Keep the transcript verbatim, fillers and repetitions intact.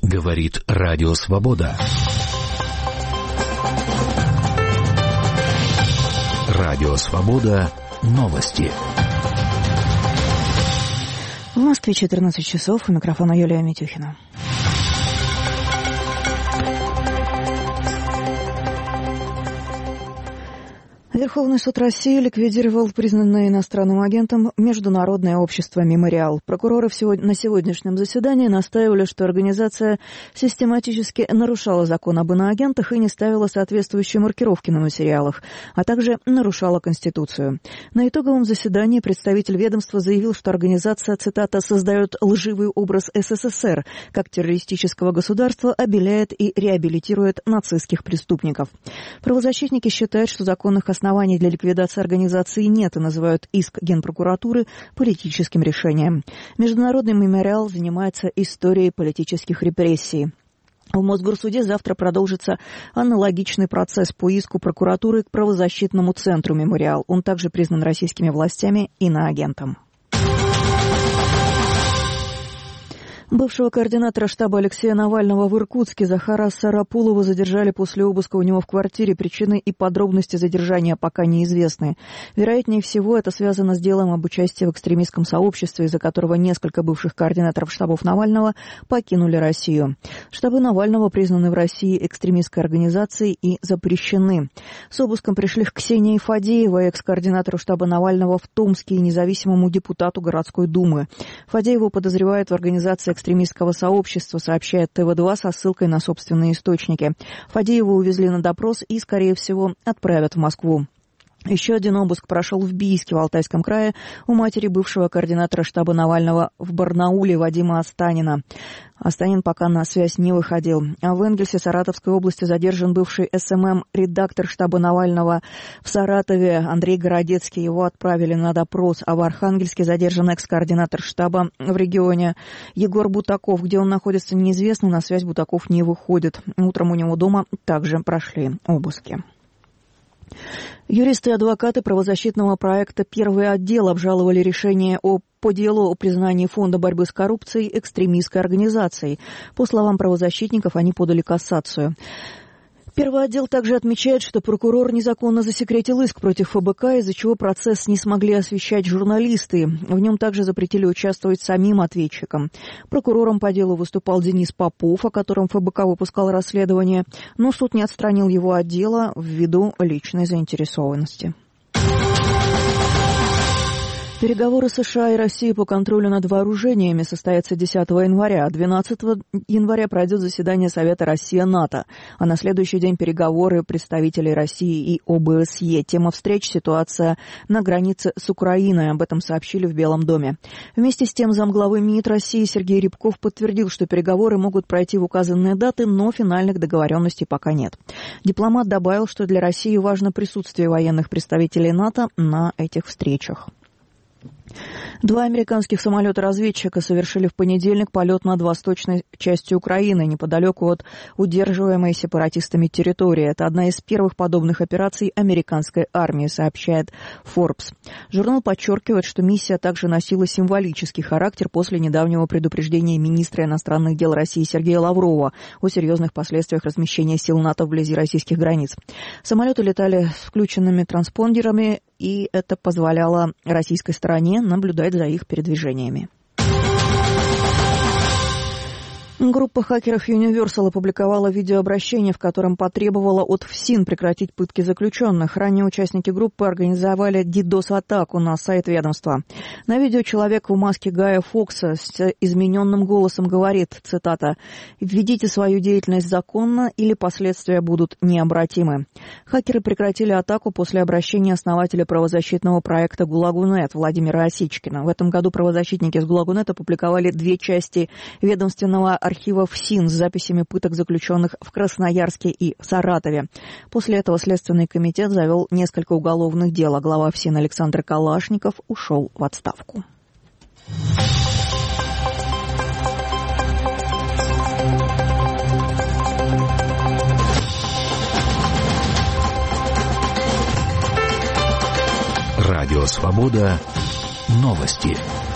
Говорит Радио Свобода. Радио Свобода. Новости. В Москве четырнадцать часов. У микрофона Юлия Митюхина. Верховный суд России ликвидировал признанное иностранным агентом Международное общество «Мемориал». Прокуроры на сегодняшнем заседании настаивали, что организация систематически нарушала закон об иноагентах и не ставила соответствующие маркировки на материалах, а также нарушала Конституцию. На итоговом заседании представитель ведомства заявил, что организация, цитата, «создает лживый образ СССР как террористического государства, обеляет и реабилитирует нацистских преступников». Правозащитники считают, что законных оснований Оснований для ликвидации организации нет и называют иск Генпрокуратуры политическим решением. Международный мемориал занимается историей политических репрессий. В Мосгорсуде завтра продолжится аналогичный процесс по иску прокуратуры к правозащитному центру «Мемориал». Он также признан российскими властями иноагентом. Бывшего координатора штаба Алексея Навального в Иркутске Захара Сарапулова задержали после обыска у него в квартире. Причины и подробности задержания пока неизвестны. Вероятнее всего, это связано с делом об участии в экстремистском сообществе, из-за которого несколько бывших координаторов штабов Навального покинули Россию. Штабы Навального признаны в России экстремистской организацией и запрещены. С обыском пришли к Ксении Фадеевой, экс-координатору штаба Навального в Томске и независимому депутату городской думы. Фадееву подозревают в организации экстремистского сообщества, сообщает тэ вэ два со ссылкой на собственные источники. Фадеева увезли на допрос и, скорее всего, отправят в Москву. Еще один обыск прошел в Бийске, в Алтайском крае, у матери бывшего координатора штаба Навального в Барнауле Вадима Останина. Останин пока на связь не выходил. А в Энгельсе Саратовской области задержан бывший эс эм эм-редактор штаба Навального в Саратове Андрей Городецкий. Его отправили на допрос. А в Архангельске задержан экс-координатор штаба в регионе Егор Бутаков. Где он находится, неизвестно. На связь Бутаков не выходит. Утром у него дома также прошли обыски. Юристы и адвокаты правозащитного проекта «Первый отдел» обжаловали решение о по делу о признании Фонда борьбы с коррупцией экстремистской организацией. По словам правозащитников, они подали кассацию. Первый отдел также отмечает, что прокурор незаконно засекретил иск против эф бэ ка, из-за чего процесс не смогли освещать журналисты. В нем также запретили участвовать самим ответчикам. Прокурором по делу выступал Денис Попов, о котором эф бэ ка выпускал расследование, но суд не отстранил его от дела ввиду личной заинтересованности. Переговоры США и России по контролю над вооружениями состоятся десятого января. двенадцатого января пройдет заседание Совета Россия-НАТО, а на следующий день переговоры представителей России и о бэ эс е. Тема встреч – ситуация на границе с Украиной. Об этом сообщили в Белом доме. Вместе с тем замглавы МИД России Сергей Рябков подтвердил, что переговоры могут пройти в указанные даты, но финальных договоренностей пока нет. Дипломат добавил, что для России важно присутствие военных представителей НАТО на этих встречах. Два американских самолета-разведчика совершили в понедельник полет над восточной частью Украины, неподалеку от удерживаемой сепаратистами территории. Это одна из первых подобных операций американской армии, сообщает Forbes. Журнал подчеркивает, что миссия также носила символический характер после недавнего предупреждения министра иностранных дел России Сергея Лаврова о серьезных последствиях размещения сил НАТО вблизи российских границ. Самолеты летали с включенными транспондерами, и это позволяло российской стороне наблюдать за их передвижениями. Группа хакеров Universal опубликовала видеообращение, в котором потребовала от ФСИН прекратить пытки заключенных. Ранее участники группы организовали дидос-атаку на сайт ведомства. На видео человек в маске Гая Фокса с измененным голосом говорит, цитата, «Введите свою деятельность законно, или последствия будут необратимы». Хакеры прекратили атаку после обращения основателя правозащитного проекта «ГУЛАГу.нет» Владимира Осечкина. В этом году правозащитники с «ГУЛАГу.нет» опубликовали две части ведомственного архива ФСИН с записями пыток заключенных в Красноярске и в Саратове. После этого Следственный комитет завел несколько уголовных дел, а глава ФСИН Александр Калашников ушел в отставку. Радио Свобода. Новости.